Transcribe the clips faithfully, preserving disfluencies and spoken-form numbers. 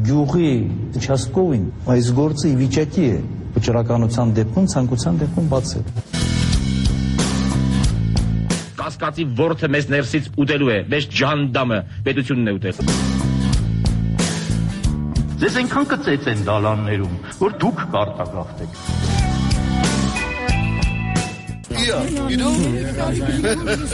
գյուղի участковին այս գործը ի վիճակի է վճռականության դեպքում ցանկության դեպքում բացել։ Կասկածի ворթը մեզ ներսից ուտելու է, մեզ ջանդամը պետությունն է ուտել։ Ձեզ այնքան կծեց են դալաններում, որ դուք կարտագաղթեք։ Yeah, you know?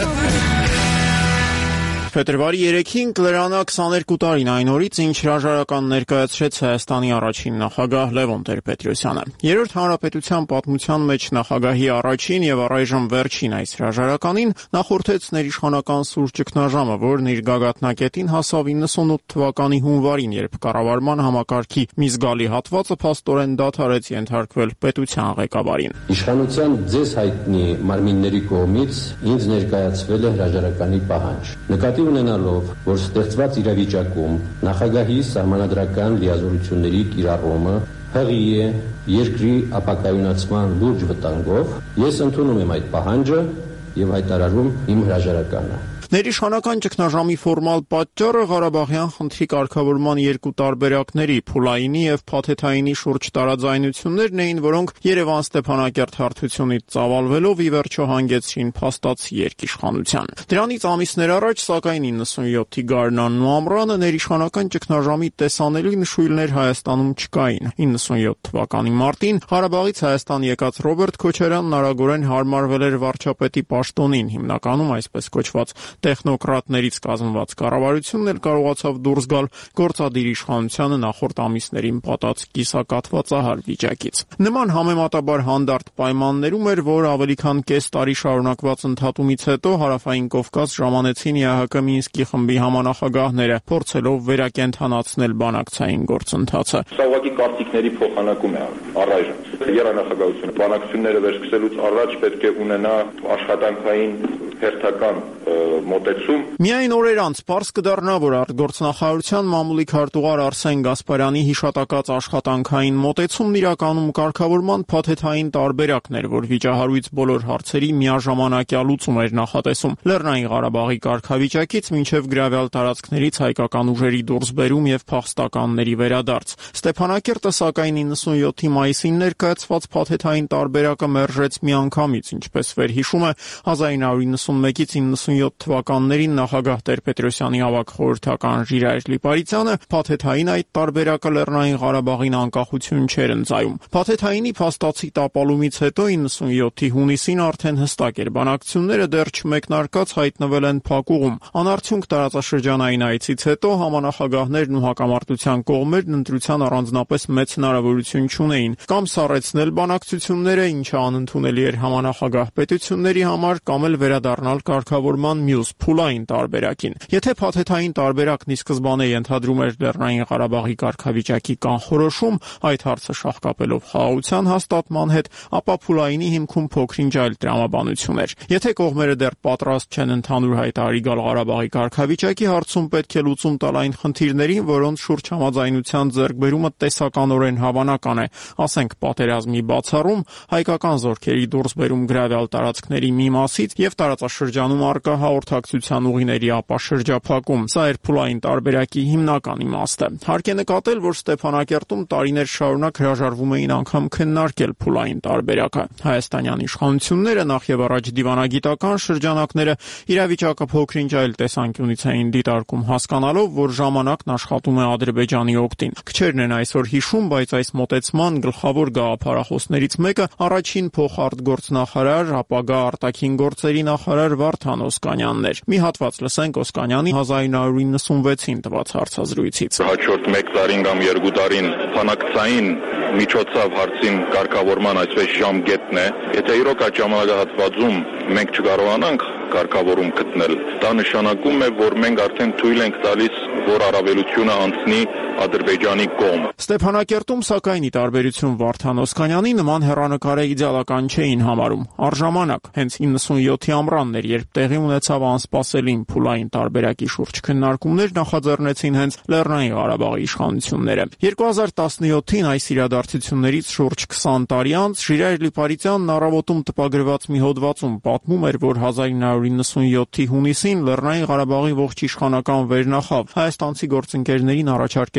Փետրվարի երեքին Լեռանը քսաներկու տարին այն օրից, ինչ հրաժարական ներկայացրեց Հայաստանի առաջին նախագահ Լևոն Տեր-Պետրոսյանը։ Երրորդ հանրապետության պատմության մեջ նախագահի առաջին եւ առայժմ վերջին այս հրաժարականին նախորդեց ներիշխանական սուր ճգնաժամը, որն իր գագաթնակետին հասավ իննսունութ թվականի հունվարին, երբ կառավարման համակարգի մի զգալի հատվածը փաստորեն դադարեց ենթարկվել պետության ղեկավարին։ Իշխանության ձեզ հայտնի մարմինների կողմից ինձ ներկայացվել է հրաժարականի պահանջ։ Նկատի ունենալով, որ ստեղծված իրավիճակում նախագահի սահմանադրական լիազորությունների կիրառումը հղի է երկրի ապակայունացման լուրջ վտանգով, ես ընդունում եմ այդ պահանջը եւ հայտարարում իմ հրաժարականը։ Ներիշխանական ճգնաժամի ֆորմալ պատճառը Ղարաբաղյան խնդրի կարգավորման երկու տարբերակների՝ Փուլայինի եւ Փաթեթայինի շուրջ տարաձայնություններն էին, որոնք Երևան-Ստեփանակերտ հարթությունից ծավալվելով ի վերջո հանգեցրին փաստացի երկիշխանության։ Դրանից ամիսներ առաջ, սակայն իննսունյոթի գարնանն ու ամռանը ներիշխանական ճգնաժամի տեսանելի նշույլներ Հայաստանում չկային։ իննսունյոթ թվականի մարտին Ղարաբաղից Հայաստան եկած Ռոբերտ Քոչարյանն արագորեն հարմարվել էր վարչապետի պաշտոնին, հիմնականում այսպես կոչված տեխնոկրատներից կազմված կառավարությունն էլ կարողացավ դուրս գալ գործադիր իշխանությանը նախորդ ամիսներին պատած կիսակաթվածահար վիճակից։ Նման համեմատաբար հանդարտ պայմաններում էր, որ ավելի քան կես տարի շարունակված ընդհատումից հետո Հարավային Կովկաս ժամանեցին ԵԱՀԿ Մինսկի խմբի համանախագահները, փորձելով վերակենդանացնել բանակցային գործընթացը։ Սա ուղղակի կարծիքների փոխանակում է առայժմ։ Երանախագահությունը բանակցությունները վերսկսելուց առաջ պետք է ունենա աշխատանքային հերթական մոտեցում։ Միայն օրեր անց պարզ կդառնա, որ արտգործնախարարության մամուլի քարտուղար Արսեն Գասպարյանի հիշատակած աշխատանքային մոտեցումն իրականում կարգավորման փաթեթային տարբերակն էր, որ վիճահարույց բոլոր հարցերի միաժամանակյա լուծում էր նախատեսում։ Լեռնային Ղարաբաղի կարգավիճակից մինչև գրավյալ տարածքներից հայկական ուժերի դուրսբերում եւ փախստականների վերադարձ։ Ստեփանակերտը սակայն իննսունյոթի մայիսին ներկայացված փաթեթային տարբերակը մերժեց միանգամից, ինչպես վերհիշում է հազար ինը հարյուր իննսունմեկից իննսունյոթ թվականներին նախագահ Տեր-Պետրոսյանի ավագ խորհրդական Ժիրայր Լիպարիցյանը, փաթեթային այդ տարբերակը Լեռնային Ղարաբաղին անկախություն չէր ընծայում։ Փաթեթայինի փաստացի տապալումից հետո իննսունյոթի հունիսին արդեն հստակ էր, բանակցությունները դեռ չմեկնարկած հայտնվել են փակուղում։ Անարդյունք տարածաշրջանային այցից հետո համանախագահներն ու հակամարտության կողմերն ընտրության առանձնապես մեծ հնարավորություն չունեին կամ սառեցնել բանակցությունները, ինչը անընդունելի էր համանախագահ պետությունների համար, կամ էլ վերադառնալ կարգավորման մյուս փուլային տարբերակին։ Եթե փաթեթային տարբերակն ի սկզբանե ենթադրում էր Լեռնային Ղարաբաղի կարգավիճակի կանխորոշում, այդ հարցը շահկապելով խաղաղության հաստատման հետ, ապա փուլայինի հիմքում փոքրինչ այլ տրամաբանություն էր։ Եթե կողմերը դեռ պատրաստ չեն ընդհանուր հայտարարի գալ Ղարաբաղի կարգավիճակի հարցում, պետք է լուծում տալ այն խնդիրներին, որոնց շուրջ համաձայնության ձեռքբերումը տեսականորեն հավանական է, ասենք պատերազմի բացառում, հայկական զորքերի դուրսբերում գրավյալ տարածքների մի մասից եւ տարածաշրջանում առկա հաղորդակցության ուղիների ապաշրջափակում։ Սա էր փուլային տարբերակի հիմնական իմաստը։ Հարկ է նկատել, որ Ստեփանակերտում տարիներ շարունակ հրաժարվում էին անգամ քննարկել փուլային տարբերակը։ Հայաստանյան իշխանությունները նախ եւ առաջ դիվանագիտական շրջանակները իրավիճակը փոքրինչ այլ տեսանկյունից էին դիտարկում, հասկանալով, որ ժամանակն աշխատում է Ադրբեջանի օգտին։ Քչերն են այսօր հիշում, բայց այս մոտեցման գլխավոր գաղափարախոսներից մեկը առաջին փոխարտգործնախարար, ապագա արտաքին գործերի նախարար Վարդան Օսկանյանն էր։ Մի հատված լսենք Օսկանյանի հազար ինը հարյուր իննսունվեցին տված հարցազրույցից։ Հաջորդ մեկ տարին կամ երկու տարին բանակցային միջոցով հարցին կարգավորման այսպես ժամկետն է։ Եթե իրոք այդ ժամանակահատվածում մենք չկարողանանք կարգավորում գտնել, դա նշանակում է, որ մենք արդեն թույլ ենք տալիս, որ առավելությունը անցնի Ադրբեջանի կողմ։ Ստեփանակերտում սակայն ի տարբերություն Վարդան Օսկանյանի նման հեռանկարը իդեալական չէին համարում։ Առժամանակ, հենց իննսունյոթի ամռանն էր, երբ տեղի ունեցավ անսպասելին փուլային տարբերակի շուրջ քննարկումներ նախաձեռնեցին հենց Լեռնային Ղարաբաղի իշխանությունները։ երկու հազար տասնյոթին այս իրադարձություններից շուրջ քսան տարի անց Ժիրայր Լիպարիցյանն առավոտում տպագրված մի հոդվածում պատմում էր, որ հազար ինը հարյուր իննսունյոթի հունիսին Լեռնային Ղարաբաղի ողջ իշխանական վերնախավ հայաստանցի գործընկերներին առաջարկեց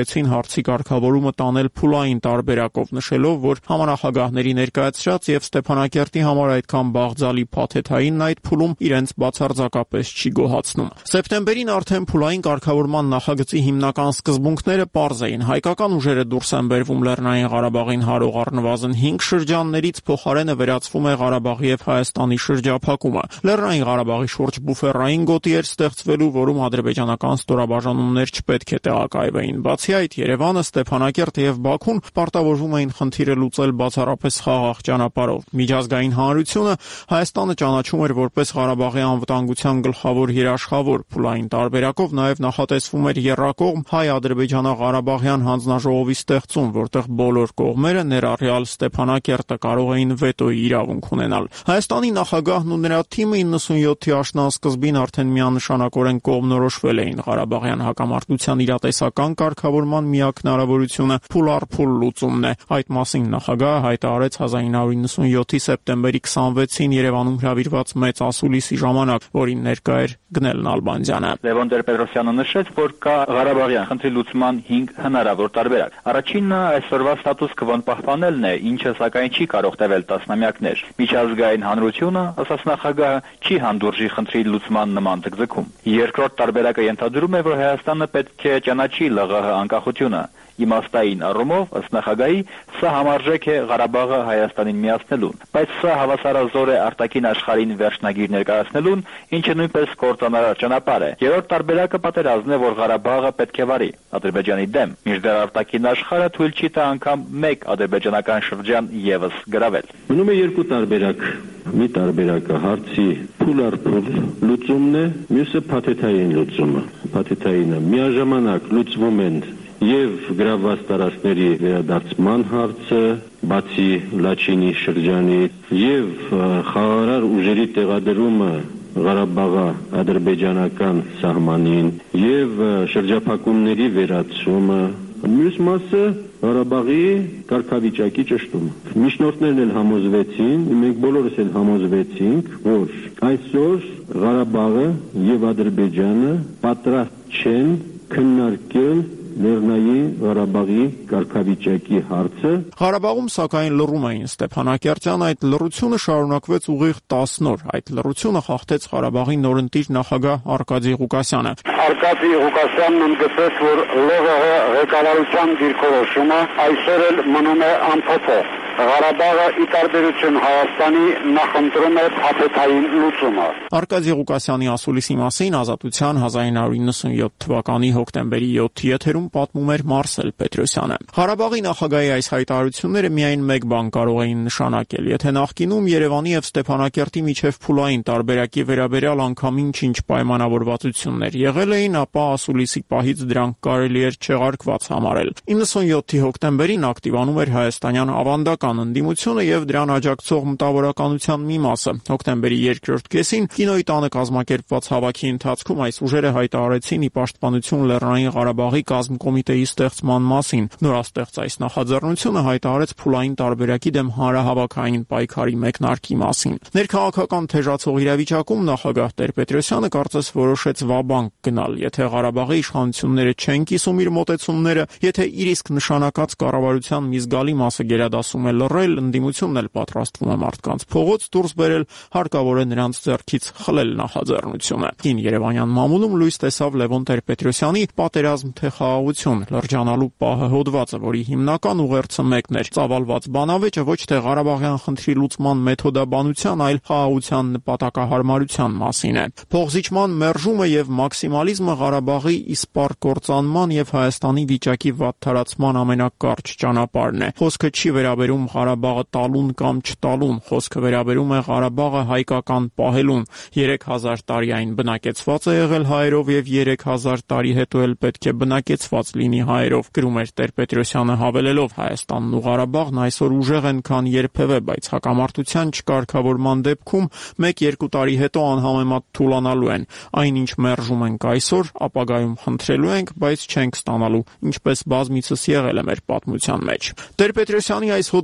որոշեցին հարցի կարգավորումը տանել փուլային տարբերակով, նշելով, որ համանախագահների ներկայացրած եւ Ստեփանակերտի համար այդքան բաղձալի փաթեթայինն այդ փուլում իրենց բացարձակապես չի գոհացնում։ Սեպտեմբերին արդեն փուլային կարգավորման նախագծի հիմնական սկզբունքները պարզ էին։ Հայկական ուժերը դուրս են բերվում Լեռնային Ղարաբաղին հարող առնվազն հինգ շրջաններից, փոխարենը վերածվում է Ղարաբաղի եւ Հայաստանի շրջափակումը։ Լեռնային Ղարաբաղի շուրջ բուֆերային գոտի էր ստեղծվելու, որում ադրբեջանական ստորաբաժանումներ չպետք է տեղակայվեին։ Բացի այդ, Երևանը, Ստեփանակերտը եւ Բաքուն պարտավորվում էին խնդիրը լուծել բացառապես խաղաղ ճանապարհով։ Միջազգային հանրությունը Հայաստանը ճանաչում էր որպես Ղարաբաղի անվտանգության գլխավոր երաշխավոր։ Փուլային տարբերակով նաեւ նախատեսվում էր եռակողմ հայ-ադրբեջանա-ղարաբաղյան հանձնաժողովի ստեղծում, որտեղ բոլոր կողմերը, ներառյալ Ստեփանակերտը, կարող էին վետոյի իրավունք ունենալ։ Հայաստանի նախագահն ու նրա թիմը իննսունյոթի աշնանսկզբին արդեն միանշանակորեն կողմնորոշվել էին։ Ղարաբաղյան հակամարտության իրատեսական կարգավորման միակ հնարավորությունը փուլ առ փուլ լուծումն է։ Այդ մասին նախագահը հայտարարեց հազար իննսուն իննսունյոթի սեպտեմբերի քսանվեցին Երևանում հրավիրված մեծ ասուլիսի ժամանակ, որին ներկա էր Գնել Նալբանդյանը։ Լևոն Տեր-Պետրոսյանը նշեց, որ կա Ղարաբաղյան խնդրի լուծման հինգ հնարավոր տարբերակ։ Առաջինը այսօրվա ստատուս քվոն պահպանելն է, ինչը սակայն չի կարող տևել տասնամյակներ։ Միջազգային հանրությունը, ասաց նախագահը, չի հանդուրժի խնդրի լուծման նման ձգձգում։ Երկրորդ տարբերակը ենթադրում է, որ Հայաստանը պետք է ճանաչի ԼՂՀ անկախությունը։ Իմաստային առումով, ըստ նախագահի, սա համարժեք է Ղարաբաղը Հայաստանին միացնելուն, բայց սա հավասարազոր է արտաքին աշխարհին վերջնագիր ներկայացնելուն, ինչը նույնպես կործանարար ճանապարհ է։ Երրորդ տարբերակը պատերազմն է, որ Ղարաբաղը պետք է վարի Ադրբեջանի դեմ, մինչդեռ արտաքին աշխարհը թույլ չի տա անգամ մեկ ադրբեջանական շրջան եւս գրավել։ Մնում է երկու տարբերակ։ Մի տարբերակը հարցի փուլ առ փուլ լուծումն է, մյուսը փաթեթային լուծումը։ Փաթեթայինը միաժամանակ լուծվում են եւ գրավված տարածքների վերադարձման հարցը, բացի Լաչինի շրջանի, եւ խաղաղարար ուժերի տեղադրումը Ղարաբաղի ադրբեջանական սահմանին եւ շրջափակումների վերացումը։ Մյուս մասը Ղարաբաղի կարգավիճակի ճշտումը։ Միջնորդներն էլ համոզվեցին, մենք բոլորս էլ համոզվեցինք, որ այսօր Ղարաբաղը եւ Ադրբեջանը պատրաստ չեն քննարկել Լեռնային Ղարաբաղի կարգավիճակի հարցը։ Ղարաբաղում սակայն լռում էին Ստեփանակերտյան, այդ լռությունը շարունակվեց ուղիղ տասն օր։ Այդ լռությունը խախտեց Ղարաբաղի նորընտիր նախագահ Արկադի Ղուկասյանը։ Արկադի Ղուկասյանն ընդգծեց, որ ԼՂՀ ղեկավարության դիրքորոշումը այսօր էլ մնում է անփոփոխ։ Ղարաբաղը ի տարբերություն Հայաստանի նախընտրում է փաթեթային լուծումը։ Արկադի Ղուկասյանի ասուլիսի մասին Ազատության հազար իննսուն իննսունյոթ թվականի հոկտեմբերի յոթի եթերում պատմում էր Մարսել Պետրոսյանը։ Ղարաբաղի նախագահի այս հայտարարությունները միայն մեկ բան կարող էին նշանակել։ Եթե նախկինում Երևանի եւ Ստեփանակերտի միջև փուլային տարբերակի վերաբերյալ անգամ ինչ-ինչ պայմանավորվածություններ եղել էին, ապա ասուլիսի պահից դրանք կարելի էր չեղարկված համարել։ իննսունյոթի հոկտեմբերին ակտիվանում էր հայաստանյան ավանդական ընդդիմությունը եւ դրան աջակցող մտավորականության մի մասը։ Հոկտեմբերի երկրորդ կեսին Կինոյի տանը կազմակերպված հավաքի ընթացքում այս ուժերը հայտարարեցին ի պաշտպանություն Լեռնային Ղարաբաղի կազմկոմիտեի ստեղծման մասին։ Նորաստեղծ այս նախաձեռնությունը հայտարարեց փուլային տարբերակի դեմ հանրահավաքային պայքարի մեկնարկի մասին։ Ներքաղաքական թեժացող իրավիճակում նախագահ Տեր-Պետրոսյանը կարծես որոշեց վաբանկ գնալ։ Եթե Ղարաբաղի իշխանությունները չեն կիսում իր մոտեցումները, եթե իր իսկ նշանակած կառավարության մի զգալի մասը գերադասում է լռել, ընդդիմությունն էլ պատրաստվում է մարդկանց փողոց դուրս բերել, հարկավոր է նրանց ձեռքից խլել նախաձեռնությունը։ Կին Երևանյան մամուլում լույս տեսավ Լևոն Տեր-Պետրոսյանի պատերազմ թե խաղաղություն լրջանալու պահը հոդվածը, որի հիմնական ուղերձը մեկն էր՝ ծավալված բանավեճը ոչ թե Ղարաբաղյան խնդրի լուծման մեթոդաբանության, այլ խաղաղության նպատակահարմարության մասին է։ Փողզիջման մերժումը եւ մաքսիմալիզմը Ղարաբաղի իսպառ կործանման եւ Հայաստանի վիճակի վատթարացման ամենակարճ ճանապարհն է։ Խոսքը չի վերաբերում Ղարաբաղը տալուն կամ չտալուն, խոսքը վերաբերում է Ղարաբաղը հայկական պահելուն։ երեք հազար տարի այն բնակեցված է եղել հայերով եւ երեք հազար տարի հետո էլ պետք է բնակեցված լինի հայերով, գրում էր Տեր-Պետրոսյանը հավելելով. Հայաստանն ու Ղարաբաղն այսօր ուժեղ են, քան երբևէ, բայց հակամարտության չկարգավորման դեպքում մեկ-երկու տարի հետո անհամեմատ թուլանալու են։ Այնինչ մերժում ենք այսօր, ապագայում խնդրելու ենք, բայց չենք ստանալու, ինչպես բազմիցս եղել է մեր պատմության մեջ։ Տեր-Պետրոսյանի այս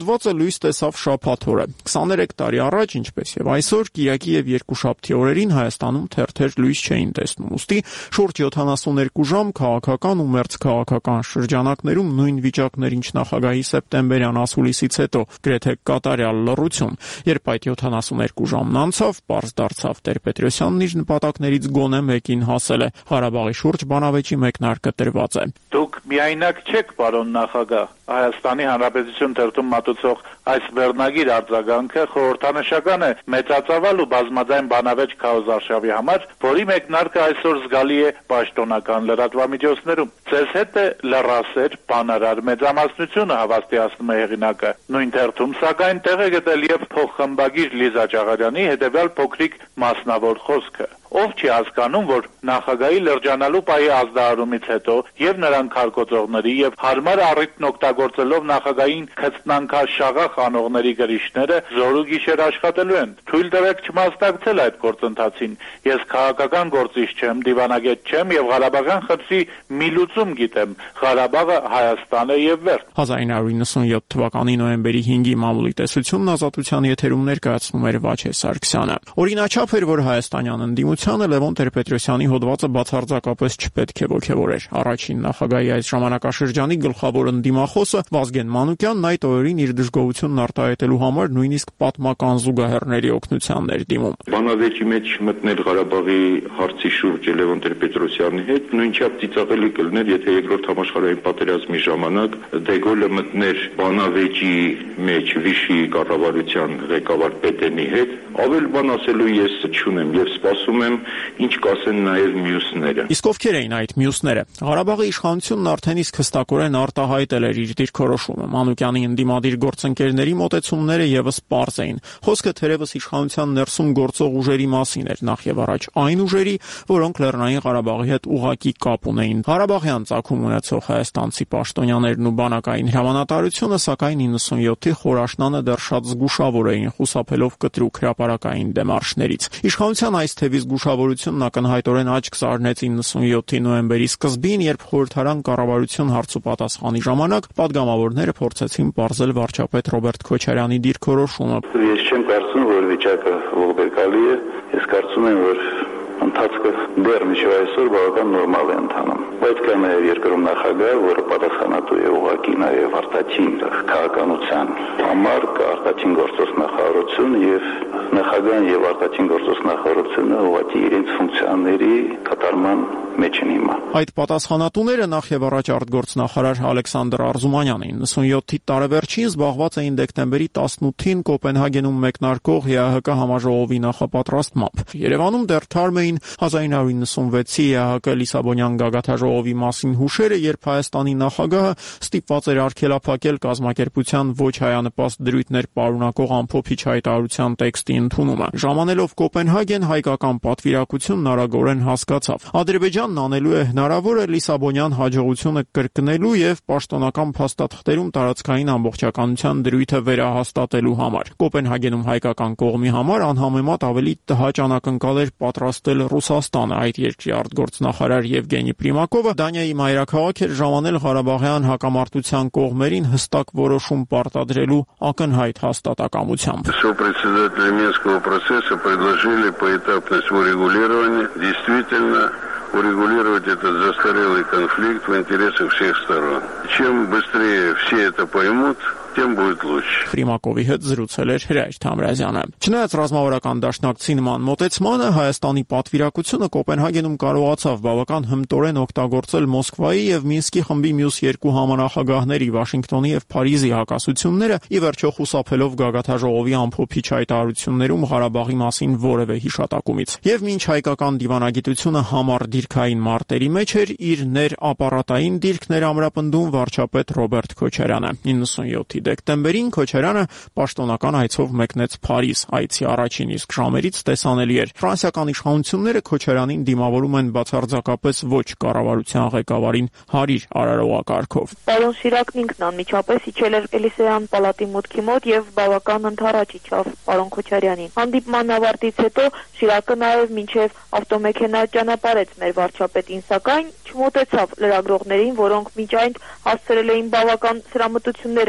հոդվածը լույս տեսավ շաբաթ օրը։ քսաներեք տարի առաջ, ինչպես եւ այսօր, կիրակի եւ երկուշաբթի օրերին Հայաստանում թերթեր լույս չէին տեսնում։ Ուստի շուրջ յոթանասուներկու ժամ քաղաքական ու մերձքաղաքական շրջանակներում նույն վիճակներ, ինչ նախագահի սեպտեմբերյան ասուլիսից հետո, գրեթե կատարյալ լռություն։ Երբ այդ յոթանասուներկու ժամն անցավ, պարզ դարձավ Տեր-Պետրոսյանն իր նպատակներից գոնե մեկին հասել է։ Ղարաբաղի շուրջ բանավեճի մեկնարկը տրված է։ Դուք միայնակ չեք, պարոն նախագահ։ Հայաստանի Հանրապետություն թերթում մատուցող այս վերնագիր արձագանքը խորհրդանշական է մեծածավալ ու բազմաձայն բանավեճ քարոզարշավի համար, որի մեկնարկը այսօր զգալի է պաշտոնական լրատվամիջոցներում։ Ձեզ հետ է լռասեր բանարար մեծամասնությունը, հավաստիացնում է հեղինակը։ Նույն թերթում սակայն տեղ է գտել եւ փոխխմբագիր Լիզա Ճաղարյանի հետեւյալ փոքրիկ մասնավոր խոսքը։ Ով չի հասկանում, որ նախագահի լրջանալու պահի ազդարարումից հետո եւ նրան քարկոծողների եւ հարմար առիթն օգտագործելով նախագահին քծնանքաշաղախ անողների գրիչները զոր ու գիշեր աշխատելու են։ Թույլ տվեք չմասնակցել այդ գործընթացին։ Ես քաղաքական գործիչ չեմ, դիվանագետ չեմ եւ Ղարաբաղյան խնդրի մի լուծում գիտեմ։ Ղարաբաղը Հայաստան է եւ վերջ։ հազար իննսուն իննսունյոթ թվականի նոյեմբերի հինգի մամուլի տեսությունն ազատության եթերում ներկայացնում էր Վաչե Սարգսյանը։ Օրինաչափ էր, որ հայաստանյան ընդդիմությանը Լևոն Տեր-Պետրոսյանի հոդվածը բացարձակապես չպետք է ոգևորեր։ Առաջին նախագահի այս ժամանակաշրջանի գլխավոր ընդդիմախոսը Վազգեն Մանուկյանն այդ օրերին իր դժգոհությունն արտահայտելու համար նույնիսկ պատմական զուգահեռների օգնությանն էր դիմում։ Բանավեճի մեջ մտնել Ղարաբաղի հարցի շուրջ Լևոն Տեր-Պետրոսյանի հետ նույնչափ ծիծաղելի կլներ, եթե երկրորդ համաշխարհային պատերազմի ժամանակ Դեգոլը մտներ բանավեճի մեջ Վիշի կառավարության ղեկավար Պետենի հետ, ավել բան ասելու ես չունեմ եւ սպասում եմ ինչ կասեն նաեւ մյուսները։ Իսկ ովքեր էին այդ մյուսները։ Ղարաբաղի իշխանությունն արդեն իսկ հստակորեն արտահայտել էր իր դիրքորոշումը։ Մանուկյանի ընդդիմադիր գործընկերների մոտեցումները եւս պարզ էին։ Խոսքը թերևս իշխանության ներսում գործող ուժերի մասին էր, նախ եւ առաջ այն ուժերի, որոնք Լեռնային Ղարաբաղի հետ ուղղակի կապ ունեին։ Ղարաբաղյան ծագում ունեցող հայաստանցի պաշտոնյաներն ու բանակային հրամանատարությունը, սակայն իննսունյոթի խորաշնանը դեռ շատ զգուշավոր էին, խուսափելով կտրուկ հրապարակային դեմարշներից։ Իշխանության այս թևի զգուշավորությունն ակնհայտորեն աչք զարնեց իննսունյոթի նոյեմբերի սկզբին, երբ խորհրդարան կառավարություն հարցուպատասխանի ժամանակ պատգամավորները փորձեցին պարզել վարչապետ Ռոբերտ Քոչարյանի դիրքորոշումը։ Ես չեմ կարծում, որ վիճակը ողբերգալի է։ Ես կարծում եմ, որ ընթացքը դեռ մինչև այսօր բավական նորմալ է ընթանում։ Բայց կա նաև երկրում նախագահ, որը պատասխանատու է ուղղակի նաև արտաքին քաղաքականության համար, կա արտաքին գործոս նախարարություն եւ նախագահն եւ արտաքին գործոս նախարարությունը ուղղակի իրենց ֆունկցիաների կատարման մեջ են հիմա։ Այդ պատասխանատուները նախ եւ առաջ արտգործնախարար Ալեքսանդր Արզումանյանը իննսունյոթի տարեվերջին զբաղված էին դեկտեմբերի տասնութին Կոպենհագենում մեկնարկող ԵԱՀԿ համաժողովի նախապատրաստմամբ։ Երևանում դեռ թարմ էին հազար իննսուն իննսունվեցի ԵԱՀԿ Լիսաբոնյան գագաթաժողովի մասին հուշերը, երբ Հայաստանի նախագահը ստիպված էր արգելափակել կազմակերպության ոչ հայանպաստ դրույթներ պարունակող ամփոփիչ հայտարարության տեքստի ընդունումը։ Ժամանելով Կոպենհագեն, հայկական պատվիրակությունն արագորեն հասկացավ։ Ադրբեջանն անելու է հնարավորը Լիսաբոնյան հաջողությունը կրկնելու եւ պաշտոնական փաստաթղթերում տարածքային ամբողջականության դրույթը վերահաստատելու համար։ Կոպենհագենում հայկական կողմի համար անհամեմատ ավելի տհաճ անակնկալ էր պատրաստել Ռուսաստանը։ Այդ երկրի արտգործնախարար Եվգենի Պրիմակովը Դանիայի մայրաքաղաք էր ժամանել Ղարաբաղյան հակամարտության կողմերին հստակ որոշում պարտադրելու ակնհայտ հաստատակամությամբ։ Сопредседатели Минского процесса предложили поэтапность урегулирования. Действительно, урегулировать этот застарелый конфликт в интересах всех сторон. Чем быстрее все это поймут, тем будет лучше. Պրիմակովի հետ զրուցել էր Հրայր Թամրազյանը։ Չնայած ռազմավարական դաշնակցի նման մոտեցմանը, Հայաստանի պատվիրակությունը Կոպենհագենում կարողացավ բավական հմտորեն օգտագործել Մոսկվայի եւ Մինսկի խմբի մյուս երկու համանախագահների Վաշինգտոնի եւ Փարիզի հակասությունները, ի վերջո խուսափելով գագաթաժողովի ամփոփիչ հայտարարություններում Ղարաբաղի մասին որևէ հիշատակումից։ Եվ մինչ հայկական դիվանագիտությունը համառ դիրքային մարտերի մեջ էր, իր ներապարատային դիրքներ ամրապնդում վարչապետ Ռոբերտ Քոչարյանը։ իննսունյոթի դեկտեմբերին Քոչարյանը պաշտոնական այցով մեկնեց Փարիզ։ Այցի առաջին իսկ ժամերից տեսանելի էր։ Ֆրանսիական իշխանությունները Քոչարյանին դիմավորում են բացարձակապես ոչ կառավարության ղեկավարին հարիր արարողակարգով։ Պարոն Շիրակն ինքն անմիջապես իջել էր Էլիսեյան պալատի մուտքի մոտ եւ բավական ընդառաջ իջավ պարոն Քոչարյանին։ Հանդիպման ավարտից հետո Շիրակը նաեւ մինչեւ ավտոմեքենա ճանապարհեց մեր վարչապետին, սակայն չմոտեցավ լրագրողներին, որոնք մինչ այն հասցրել էին բավական սրամտություններ արձակել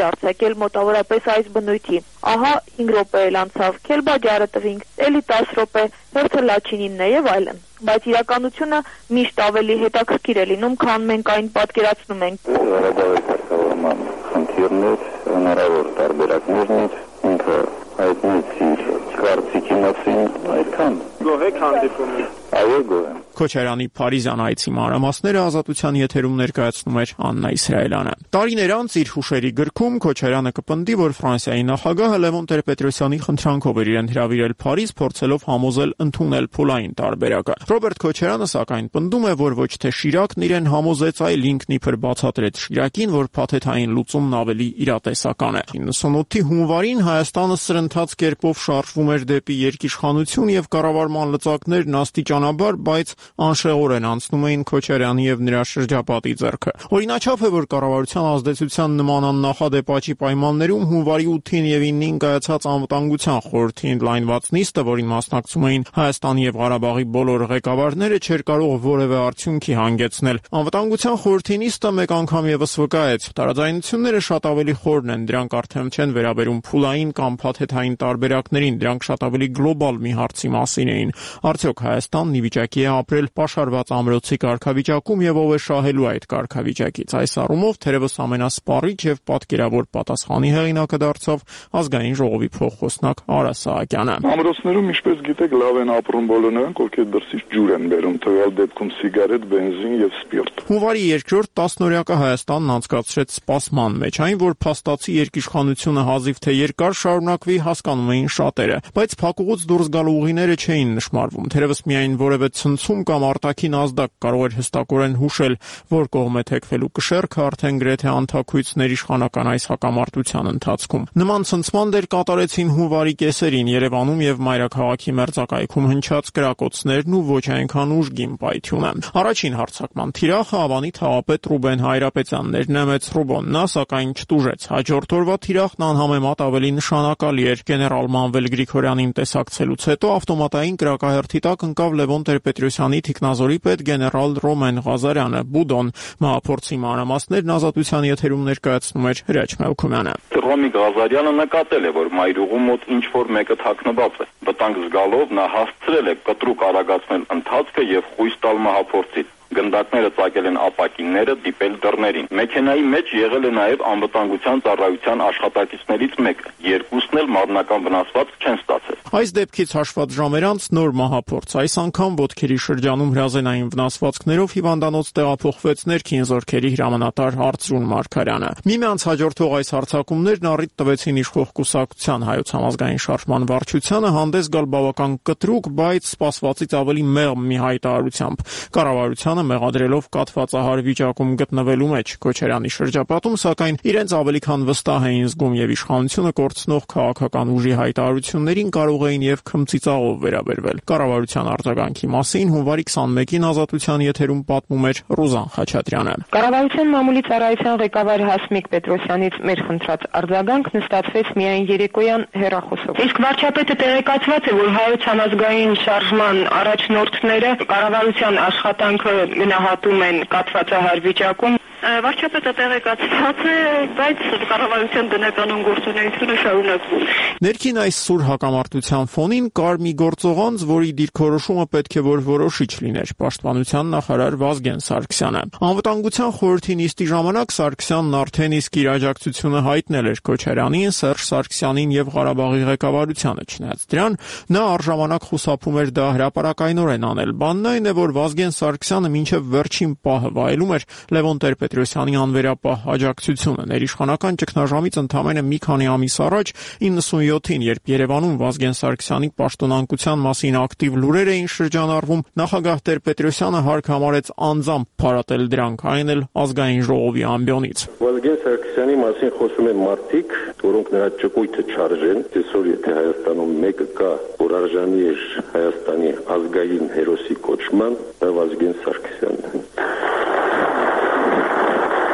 ուղարկել մոտավորապես այս բնույթի։ Ահա հինգ րոպե էլ անցավ, քելբաջարը տվինք, էլի տասը րոպե, հերթը լաչինինն է եւ այլն։ Բայց իրականությունը միշտ ավելի հետաքրքիր է լինում, քան մենք այն պատկերացնում ենք։ Ղարաբաղի կարգավորման խնդիրներ, հնարավոր տարբերակներն ինքը հայտնեց իր կարծիքի մասին, այդքան։ Գոհ եք հանդիպումից։ Այո, գոհ եմ։ Քոչարյանի Փարիզյան այցի մանրամասները Ազատության եթերում ներկայացնում էր Աննա Իսրայելյանը։ Տարիներ անց իր հուշերի գրքում Քոչարյանը կպնդի, որ Ֆրանսիայի նախագահը Լևոն Տեր-Պետրոսյանի խնդրանքով էր իրեն հրավիրել Փարիզ, փորձելով համոզել ընդունել փուլային տարբերակը։ Ռոբերտ Քոչարյանը սակայն պնդում է, որ ոչ թե Շիրակն իրեն համոզեց, այլ ինքն իբր բացատրեց Շիրակին, որ փաթեթային լուծումն ավելի իրատեսական է։ իննսունութի հունվարին Հայաստանը սրընթաց կերպով շարժվում էր դեպի երկիշխանություն եւ կառավարման լծակներն աստիճանաբար, բայց անշեղորեն անցնում էին Քոչարյանի եւ նրա շրջապատի ձեռքը։ Օրինաչափ է, որ կառավարության ազդեցության նման աննախադեպ աճի պայմաններում հունվարի ութին եւ իննին կայացած անվտանգության խորհրդի ընդլայնված նիստը, որին մասնակցում էին Հայաստանի եւ Ղարաբաղի բոլոր ղեկավարները, չէր կարող որևէ արդյունքի հանգեցնել։ Անվտանգության խորհրդի նիստը մեկ անգամ եւս վկայեց, տարաձայնությունները շատ ավելի խորն են, դրանք արդեն չեն վերաբերում փուլային կամ փաթեթային տարբերակներին, դրանք շատ ավելի գլոբալ մի հարցի մասին էին։ Արդյոք Հայաստանն ի վիճակի է ապրել պաշարված ամրոցի կարգավիճակում եւ ով է շահելու այդ կարգավիճակից։ Այս առումով թերևս ամենասպառիչ եւ պատկերավոր պատասխանի հեղինակը դարձավ ազգային ժողովի փոխխոսնակ Արա Սահակյանը։ Ամրոցներում, ինչպես գիտեք, լավ են ապրում բոլոր նրանք, ովքեր դրսից ջուր են բերում, տվյալ դեպքում սիգարետ, բենզին եւ սպիրտ։ Հունվարի երկրորդ տասնօրյակը Հայաստանն անցկացրեց սպասման մեջ, այն որ փաստացի երկիշխանությունը հազիվ թե երկար շարունակվի, հասկանում էին շատերը, բայց փակուղուց դուրս գալու ուղիները չէին նշмарվում։ Թերևս միայն որևէ ցնցում կամ արտաքին ազդակ կարող էր հստակորեն հուշել, որ կողմ է թեքվելու կշեռքը արդեն գրեթե անթաքույցներ իշխանական այս հակամարտության ընթացքում։ Նման ցնցման դեր կատարեցին հունվարի կեսերին Երևանում եւ մայրաքաղաքի մերձակայքում հնչած կրակոցներն ու ոչ այնքան ուժգին պայթյունը։ Առաջին հարձակման թիրախը Ավանի թաղապետ Ռուբեն Հայրապետյանն էր, նեմեց Ռուբոննա, սակայն չտուժեց։ Հաջորդ օրվա թիրախն անհամեմատ ավելի նշանակալի էր։ Գեներալ Մանվել Գրիգորյանին տեսակցելուց հետո ավտոմատային կրակահերթի տակ ընկավ Լևոն Տեր-Պետրոսյանի թիկնազորի պետ գեներալ Ռոմեն Ղազարյանը, Բուդոն։ Մահափորձի մանրամասներն Ազատության եթերում ներկայացնում էր Հրաչ Մելքումյանը։ Ռոմիկ Ղազարյանը նկատել է, որ մայրուղու մոտ ինչ որ մեկը թաքնված է։ Վտանգ զգալով նա հասցրել է կտրուկ արագացնել ընթացքը եւ խույս տալ մահափորձին։ Գնդակները ծակել են ապակինները, դիպել դռներին։ Մեքենայի մեջ եղել է նաև անվտանգության ծառայության աշխատակիցներից մեկը։ Երկուսն էլ մարմնական վնասվածք չեն ստացել։ Այս դեպքից հաշված ժամեր անց նոր մահափորձ։ Այս անգամ ոտքերի շրջանում հրազենային վնասվածքներով հիվանդանոց տեղափոխվեց ներքին զորքերի հրամանատար Արծրուն Մարգարյանը։ Միմյանց հաջորդող այս հարձակումներն առիթ տվեցին իշխող կուսակցության Հայոց համազգային շարժման վարչությանը հանդես գալ բավական կտրուկ, բայց սպասվածից ավելի մեղմ մի հայտարարությամբ։ Կառավարությանը մեղադրելով կաթվածահար վիճակում գտնվելու մեջ Քոչարյանի շրջապատում, սակայն իրենց ավելի քան վստահ էին զգում եւ իշխանությունը կորցնող քաղաքական ուժի հայտարարություններին կարող էին եւ քմծիծաղով վերաբերվել։ Կառավարության արձագանքի մասին հունվարի քսանմեկին Ազատության եթերում պատմում էր Ռուզան Խաչատրյանը։ Կառավարության մամուլի ծառայության ղեկավար Հասմիկ Պետրոսյանից մեր խնդրած արձագանքն ստացվեց միայն երեկոյան հեռախոսով։ Իսկ վարչապետը տեղեկացված է, որ Հայոց համազգային շարժման առաջնորդները կառավարության աշխատանքը գնահատում են կաթվածահար վիճակում։ Վարչապետը տեղեկացված է, բայց կառավարության բնականon գործունեությունը շարունակվում է։ Ներքին այս սուր հակամարտության ֆոնին կար մի գործողանց, որի դիրքորոշումը պետք է որ որոշիչ լիներ՝ պաշտպանության նախարար Վազգեն Սարգսյանը։ Անվտանգության խորհրդի նիստի ժամանակ Սարգսյանն արդեն իսկ իր աջակցությունը հայտնել էր Քոչարյանին, Սերժ Սարգսյանին եւ Ղարաբաղի ղեկավարությանը։ Չնայած դրան, նա առժամանակ խուսափում էր դա հրապարակայնորեն անել։ Բանն այն է, որ Վազգեն Սարգսյանը մինչև վերջին պահը վայելում էր Լևոն Տեր-Պետրոսյանի անվերապահ աջակցությունը։ Ներիշխանական ճգնաժամից ընդամենը մի քանի ամիս առաջ իննսունյոթին, երբ Երևանում Վազգեն Սարգսյանի պաշտոնանկության մասին ակտիվ լուրեր էին շրջանառվում, նախագահ Տեր-Պետրոսյանը հարկ համարեց անձամբ փարատել դրանք, այն էլ ազգային ժողովի ամբիոնից։ Վազգեն Սարգսյանի մասին խոսում են մարդիկ, որոնք նրա ճկույթը չարժեն։ Այսօր եթե Հայաստանում մեկը կա, որ արժանի է Հայաստանի ազգային հերոսի կոչման, դա Վազգեն Սարգսյանն է։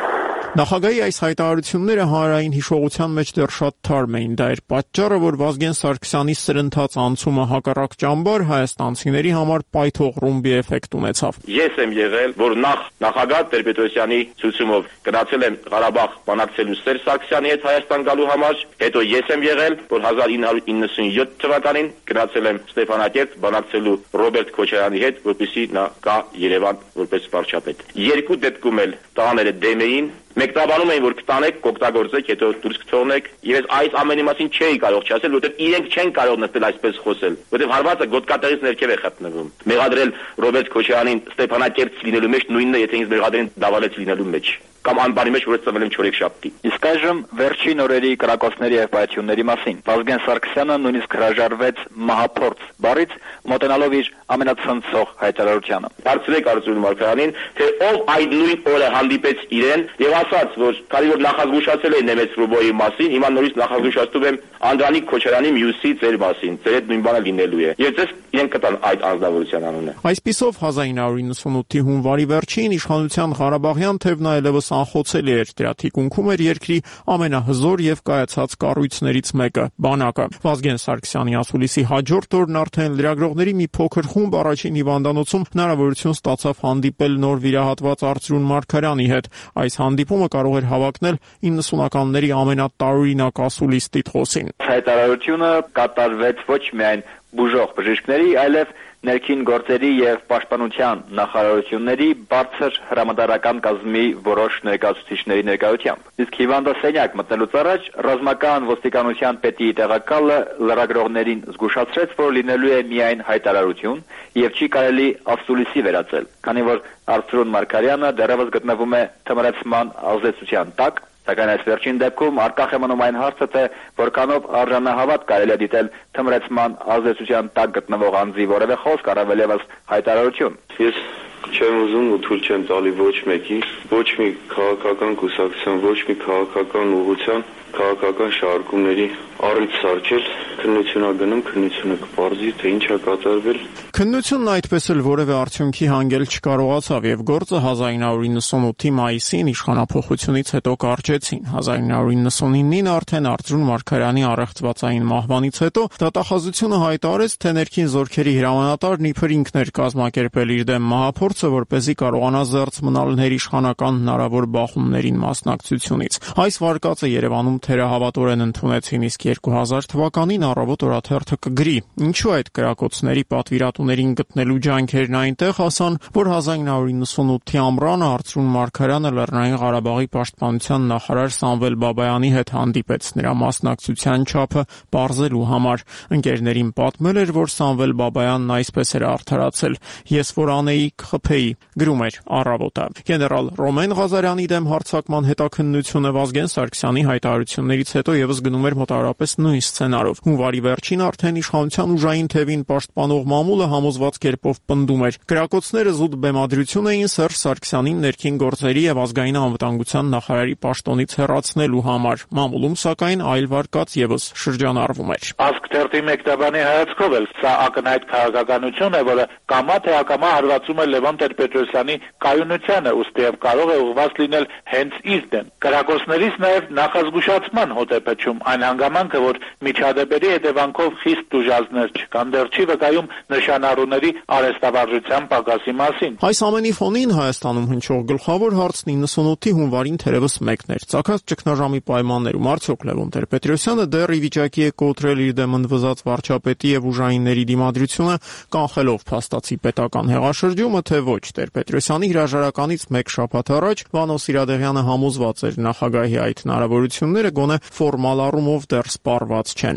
Նախագահի այս հայտարարությունները հանրային հիշողության մեջ դեռ շատ թարմ էին։ Դա էր պատճառը, որ Վազգեն Սարգսյանի սրընթաց անցումը հակառակ ճամբար հայաստանցիների համար պայթող ռումբի էֆեկտ ունեցավ։ Ես եմ եղել, որ նախ նախագահ Տեր-Պետրոսյանի ցուցումով գնացել եմ Ղարաբաղ բանակցելու Սերժ Սարգսյանի հետ Հայաստան գալու համար, հետո ես եմ եղել, որ հազար ինը հարյուր իննսունյոթ թվականին գնացել եմ Ստեփանակերտ բանակցելու Ռոբերտ Քոչարյանի հետ, որպեսզի նա գա Երևան որպես վարչապետ։ Երկու դեպքում էլ տղաները դեմ էին, մեկնաբանում էին, որ կտանեք, կօգտագործեք, հետո դուրս կթողնեք, եւ ես այս ամենի մասին չէի կարող չասել, որովհետեւ իրենք չեն կարող նստել այսպես խոսել, որովհետեւ հարվածը գոտկատեղից ներքև է խտնվում։ Մեղադրել Ռոբերտ Քոչարյանին Ստեփանակերտ լինելու մեջ նույնն է, եթե ինձ մեղադրեն Դավալեց լինելու մեջ կամ անբարի մեջ, որ ծնվել եմ չորեքշաբթի։ Իսկ այժմ վերջին օրերի կրակոցների եւ պայթյունների մասին։ Վազգեն Սարգսյանը նույնիսկ հրաժարվեց մահափորձ բառից, մոտենալով իր ամենացնցող հայտարարությանը։ Հարցրեք Արծրուն Մարգարյանին, թե ով այդ նույն օրը հանդիպեց իրեն եւ ասաց, որ քանի որ նախազգուշացել է Նեմեց Ռուբոյի մասին, հիմա նորից նախազգուշացնում եմ Անդրանիկ Քոչարյանի մյուսի ձեր մասին, ձեր հետ նույն բանը լինելու է։ Եվ ձեզ իրենք կտան այդ անձնավորության անունը։ Այսպիսով հազար ինը հարյուր իննսունութի հունվարի վերջին իշխանության Ղարաբաղյան թևն այլևս անխոցելի էր, դրա թիկունքում էր երկրի ամենահզոր եւ կայացած կառույցներից մեկը՝ բանակը։ Վազգեն Սարգսյանի ասուլիսի հաջորդ օրն արդեն լրագրողների մի փոքր խումբ առաջին հիվանդանոցում հնարավորություն ստացավ հանդիպել նոր վիրահատված Արծրուն Մարգարյանի հետ։ Այս հանդիպումը կարող էր հավակնել իննսունականների ամենատարօրինակ ասուլիս տիտղոսին։ Հայտարարությունը կատարվեց ոչ միայն բուժող բժիշկների, այլև ներքին գործերի եւ պաշտպանության նախարարությունների բարձր հրամանատարական կազմի որոշ ներկայացուցիչների ներկայությամբ։ Իսկ հիվանդասենյակ մտնելուց առաջ ռազմական ոստիկանության պետի տեղակալը լրագրողներին զգուշացրեց, որ լինելու է միայն հայտարարություն եւ չի կարելի ասուլիսի վերածել, քանի որ Արծրուն Մարգարյանը դեռևս գտնվում է թմրեցման ազդեցության տակ։ Սակայն այս վերջին դեպքում արկախ է մնում այն հարցը, թե որքանով արժանահավատ կարելի է դիտել թմրեցման ազդեցության տակ գտնվող անձի որևէ խոսք, առավել ևս հայտարարություն։ Ես չեմ ուզում ու թույլ չեմ տալի ոչ մեկի, ոչ մի քաղաքական կուսակցության, ոչ մի քաղաքական ուղղության, քաղաքական շարժումների առիթ սարքել, քննությունա գնում, քննությունը կպարզի, թե ինչ է կատարվել։ Քննությունն այդպես էլ որևէ արդյունքի հանգել չկարողացավ եւ գործը հազար ինը հարյուր իննսունութի մայիսին իշխանափոխությունից հետո կարճեցին։ հազար ինը հարյուր իննսունինին արդեն Արծրուն Մարգարյանի առեղծվածային մահվանից հետո դատախազությունը հայտարարեց, թե ներքին զորքերի հրամանատարն իբր ինքն էր կազմակերպել իր դեմ մահափորձը, որպեսզի կարողանա զերծ մնալ ներիշխանական հնարավոր բախումներին մասնակցությունից։ Այս վարկածը Երևանում թերահավատորեն ընդունեցին, իսկ երկու հազար թվականին Առավոտ օրաթերթը կգրի. ինչու այդ կրակոցների պատվիրատուներին գտնելու ջանքերն այնտեղ հասան, որ հազար ինը հարյուր իննսունութի ամռանը Արծրուն Մարգարյանը Լեռնային Ղարաբաղի պաշտպանության նախարար Սամվել Բաբայանի հետ հանդիպեց նրա մասնակցության չափը պարզելու համար։ Ընկերներին պատմել էր, որ Սամվել Բաբայանն այսպես էր արդարացել. ես որ անեի, կխփեի, գրում էր Առավոտը։ Գեներալ Ռոմեն Ղազարյանի դեմ հարձակման հետաքննությունը Վազգեն Սարգսյանի հայտարարություններից հետո եւս գնում էր մոտավորապես նույն սցենարով։ Հունվարի վերջին արդեն իշխանության ուժային թևին պաշտպանող մամուլը համոզված կերպով պնդում էր. կրակոցները զուտ բեմադրություն էին Սերժ Սարգսյանին ներքին գործերի եւ ազգային անվտանգության նախարարի պաշտոնից հեռացնելու համար։ Մամուլում սակայն այլ վարկած եւս շրջանառվում էր։ Ազգ թերթի մեկնաբանի հայացքով էլ սա ակնհայտ քաղաքականություն է, որը կամա թե ակամա հարվածում է Լևոն Տեր-Պետրոսյանի կայունությանը, ուստի կարող է ուղղված լինել հենց իր դեմ։ Կրակոցներից նաեւ նախազգուշացման հոտ է փչում այն հանգամանքը, որ միջադեպերի հետևանքով խիստ դժվարներ չկան, դեռ չի վկայում նշանառուների արհեստավարժության պակասի մասին։ Այս ամենի ֆոնին Հայաստանում հնչող գլխավոր հարցն իննսունութի հունվարին թերևս մեկն էր. ցակած ճգնաժամի պայմաններում արդյոք Լևոն Տեր-Պետրոսյանը դեռ ի վիճակի է կոտրել իր դեմ ընդվզած վարչապետի եւ ուժայինների դիմադրությունը, կանխելով փաստացի պետական հեղաշրջումը, թե ոչ։ Տեր-Պետրոսյանի հրաժարականից մեկ շաբաթ առաջ Վանո Սիրադեղյանը համոզված էր նախագահի այդ հնարավորությունները գոնե ֆորմալ առումով դեռ սպառված չեն։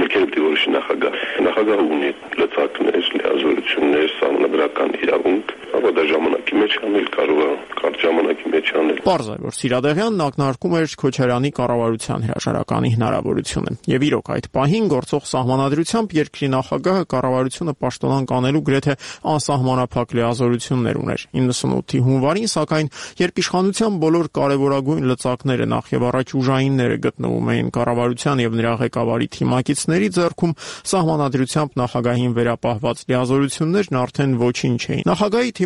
Նախագահ նախագահը ունի լծակներ, լիազորություններ, սահմանադրական իրավունք, ապա դա ժամանակի մեջ անել կարող է, կարճ ժամանակի մեջ անել։ Պարզ է, որ Սիրադեղյանն ակնարկում էր Քոչարյանի կառավարության հրաժարականի հնարավորությունը։ Եվ իրոք այդ պահին գործող սահմանադրությամբ երկրի նախագահը կառավարությունը պաշտոնանկ անելու գրեթե անսահմանափակ լիազորություններ ուներ։ իննսունութի հունվարին, սակայն, երբ իշխանության բոլոր կարևորագույն լծակները նախ եւ առաջ ուժայինները գտնվում էին կառավարության եւ նրա ղեկավարի թիմակիցների ձեռքում, սահմանադրությամբ նախագահին վերապահված լիազորություններն արդեն ոչինչ էին։ Նախագահի թիմում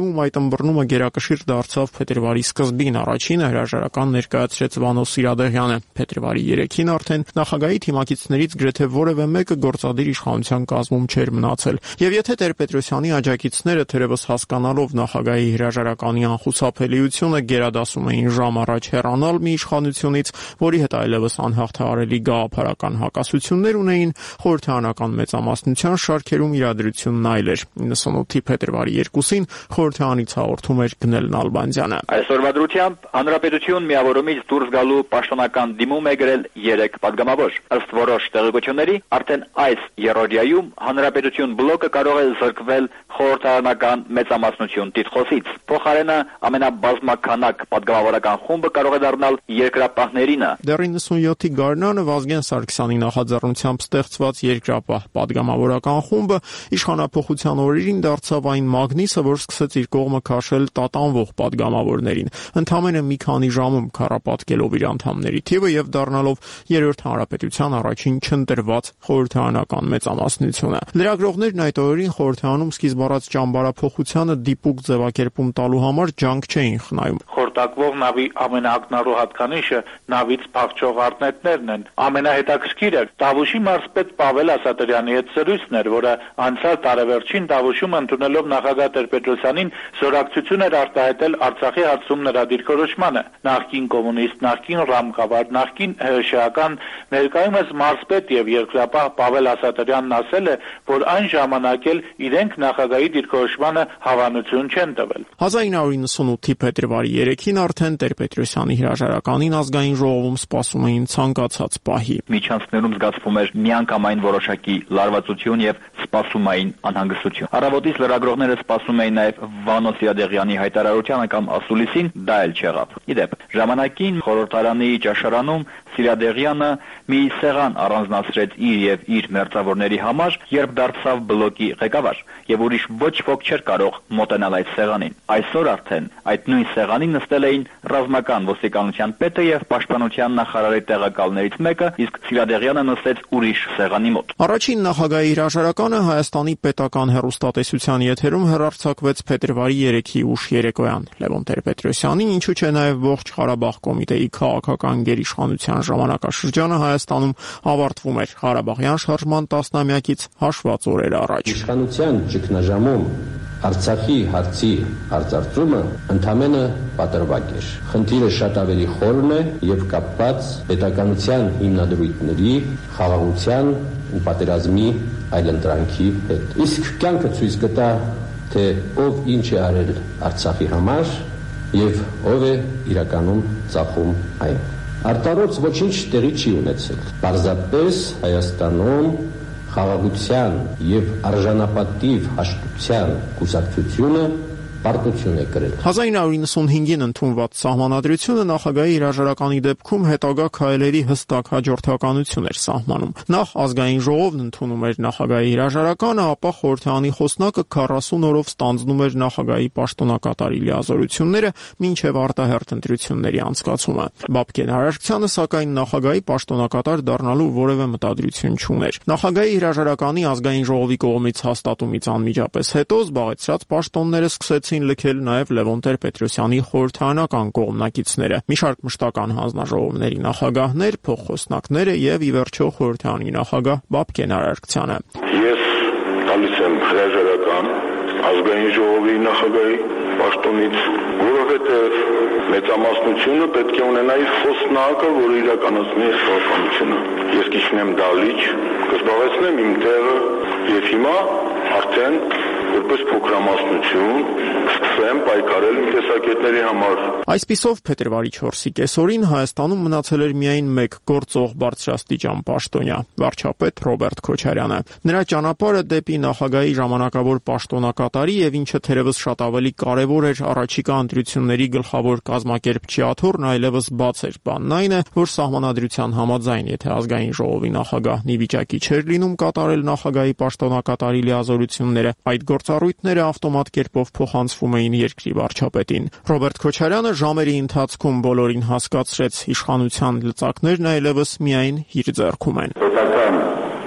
թեմում այդ ըմբռնումը գերակշիռ դարձավ փետրվարի սկզբին, առաջինը հրաժարական ներկայացրեց Վանո Սիրադեղյանը։ Փետրվարի երեքին արդեն նախագահի թիմակիցներից գրեթե որևէ մեկը գործադիր իշխանության կազմում չէր մնացել։ Եվ եթե Տեր-Պետրոսյանի աջակիցները թերևս հասկանալով նախագահի հրաժարականի անխուսափելիությունը գերադասում էին ժամ առաջ հեռանալ մի իշխանությունից, որի հետ այլևս անհաղթահարելի գաղափարական հակասություններ ունեին, խորհրդարանական մեծամասնության շարքերում իրադրությունն այլ էր։ իննսունութի փետրվարի երկուսին խորհրդարանից հաղորդում էր Գնել Նալբանդյանը։ Այսօրվա դրությամբ Հանրապետություն միավորումից դուրս գալու պաշտոնական դիմում է գրել երեք падգամավոր։ Ըստ որոշ տեղեկությունների, արդեն այս երրորդյայում Հանրապետություն բլոկը կարող է զրկվել խորհրդարանական մեծամասնություն տիտղոսից։ Փոխարենը ամենաբազմականակ падգամավորական խումբը կարող է դառնալ երկրապահներինը։ Դեռ իննսունյոթի գարնանը Վազգեն Սարգսյանի նախաձեռնությամբ ստեղծված երկրապահ падգամավորական խումբը իշխանափոխության օրերին դարձավ այն մագնիսը, որ սկսեց իր կողմը քաշել տատանվող падգամավորներին, ընդամենը մի քանի ժամում քառապատկելով իր անդամների թիվը եւ դառնալով երրորդ հանրապետության առաջին չընտրված խորհրդարանական մեծամասնությունը։ Լրագրողներն այդ օրերին խորհրդարանում սկիզբ առած ճամբարափոխությանը դիպուկ ձևակերպում տալու համար ջանք չէին խնայում։ Խորտակվող նավի ամենաակնառու հատկանիշը նավից փախչող արտնետներն են։ Ամենահետաքրքիրը Տավուշի մարզպետ Պավել Ասատրյանի հետ զրույցն էր, որը անցյալ տարեվերջին Տավուշում ընդունելով նախագահ Տեր-Պետրոսյանին զորակցություն էր արտահայտել Արցախի հարցում նրա դիրքորոշմանը։ Նախկին կոմունիստ, նախկին ռամկավար, նախկին հրեշական, ներկայումս մարզպետ եւ երկրապահ Պավել Ասատրյանն ասել է, որ այն ժամանակ էլ իրենք նախագահի դիրքորոշմանը հավանություն չեն տվել։ հազար ինը հարյուր իննսունութի փետրվարի երեքին արդեն Տեր-Պետրոսյանի հրաժարականին ազգային ժողովում սպասում էին ցանկացած պահի։ Միջանցքներում զգացվում էր միանգամայն որոշակի լարվածություն եւ սպասումային անհանգստություն։ Առավոտից լրագրողները սպասում էին նաեւ Վանո Սիրադեղյանի հայտարարությանը կամ ասուլիսին, դա էլ չեղավ։ Իդեպ, ժամանակին խորհրդարանի ճաշարանում Սիրադեղյանը մի սեղան առանձնացրեց իր եւ իր մերձավորների համար, երբ դարձավ բլոկի ղեկավար, եւ ուրիշ ոչ ոք չէր կարող մոտենալ այդ սեղանին։ Այսօր արդեն այդ նույն սեղանին նստել էին ռազմական ոստիկանության պետը եւ պաշտպանության նախարարի տեղակալներից մեկը, իսկ Սիրադեղյանը նստեց ուրիշ սեղանի մոտ։ Առաջին նախագահի հրաժարականը Հայաստանի պետական հեռուստատեսության եթերում հեռարձակվեց փետրվարի երեքի ուշ երեկոյան։ Լևոն Տեր-Պետրոսյանին, ինչու՞ չէ նաեւ ողջ Ղարաբաղ կոմիտեի քաղաքական գերիշխանության ժամանակաշրջանը Հայաստանում ավարտվում էր Ղարաբաղյան շարժման տասնամյակից հաշված օրեր առաջ։ Իշխանության ճգնաժամում Արցախի հարցի արծարծումը ընդամենը պատրվակ էր։ Խնդիրը շատ ավելի խորն է եւ կապված պետականության հիմնադրույթների, խաղաղության ու պատերազմի այլընտրանքի հետ։ Իսկ կյանքը ցույց կտա, թե ով ինչ է արել Արցախի համար եւ ով է իրականում ծախում այն։ Արտարոց ոչինչ տեղի չի ունեցել։ Պարզապես Հայաստանում խաղաղության եւ արժանապատիվ հաշտության կուսակցությունը պարտություն է կրել։ հազար ինը հարյուր իննսունհինգին ընդունված սահմանադրությունը նախագահի հրաժարականի դեպքում հետագա քայլերի հստակ հաջորդականություն էր սահմանում։ Նախ ազգային ժողովն ընդունում էր նախագահի հրաժարականը, ապա խորհրդարանի խոսնակը քառասուն օրով ստանձնում էր նախագահի պաշտոնակատարի լիազորությունները մինչև արտահերթ ընտրությունների անցկացումը։ Բաբկեն Արարքցյանը սակայն նախագահի պաշտոնակատար դառնալու որևէ մտադրություն չուներ։ Նախագահի հրաժարականի ազգային ժողովի կողմից հաստատումից անմիջապես հետո զբաղեցրած պաշտոնները սկսեցին լքել նաև Լևոն Տեր-Պետրոսյանի խորհրդարանական կողմնակիցները, մի շարք մշտական հանձնաժողովների նախագահներ, փոխխոսնակները եւ ի վերջո խորհրդարանի նախագահ Բաբկեն Արարքցյանը։ Ես տալիս եմ հրաժարական ազգային ժողովի նախագահի պաշտոնից, որովհետև մեծամասնությունը պետք է ունենա իր խոսնակը, որը իրականացնի քաղաքականությունը։ Ես կիջնեմ դալիճ, կզբաղեցնեմ իմ տեղը եւ հիմա արդեն որպես փոքրամասնություն սկսեմ պայքարել իմ տեսակետների համար։ Այսպիսով փետրվարի չորսի կեսօրին Հայաստանում մնացել էր միայն մեկ գործող բարձրաստիճան պաշտոնյա՝ վարչապետ Ռոբերտ Քոչարյանը։ Նրա ճանապարհը դեպի նախագահի ժամանակավոր պաշտոնակատարի եւ ինչը թերևս շատ ավելի կարեւոր էր առաջիկա ընտրությունների գլխավոր կազմակերպչի աթոռն այլևս բաց էր։ Բանն այն է, որ սահմանադրության համաձայն, եթե ազգային ժողովի նախագահն ի վիճակի չէր լինում կատարել նախագահի պաշտոնակատարի լիազորությունները, այդ գործառույթները ավտոմատ կերպով փոխանցվում էին երկրի վարչապետին։ Ռոբերտ Քոչարյանը ժամերի ընթացքում բոլորին հասկացրեց, իշխանության լծակներն այլևս միայն իր ձեռքում են։ Պետական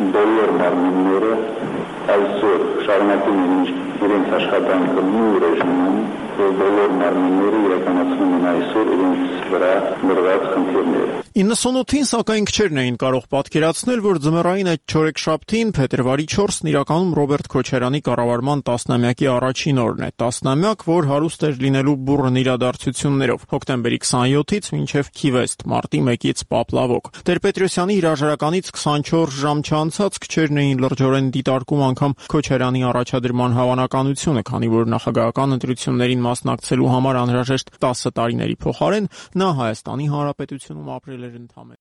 բոլոր մարմինները այսօր շարունակում են իրենց աշխատանքը նույն ռեժիմում, որ բոլոր մարմինները իրականացնում են այսօր իրենց վրա դրված խնդիրները։ իննսունութին սակայն քչերն էին կարող պատկերացնել, որ ձմեռային այդ չորեքշաբթին փետրվարի չորսն իրականում Ռոբերտ Քոչարյանի կառավարման տասնամյակի առաջին օրն է, տասնամյակ, որ հարուստ էր լինելու բուռն իրադարձություններով, հոկտեմբերի քսանյոթից մինչև Քիվեստ, մարտի մեկից Պապլավոկ։ Տեր-Պետրոսյանի հրաժարականից քսանչորս ժամ չանցած քչերն էին լրջորեն դիտարկում անգամ Քոչարյանի առաջադրման հավանականությունը, քանի որ նախագահական ընտրություններին մասնակցելու համար անհրաժեշտ տասը տարիների փոխարեն նա Հայաստանի Հանրապետությունում ապրել էր ընդամենը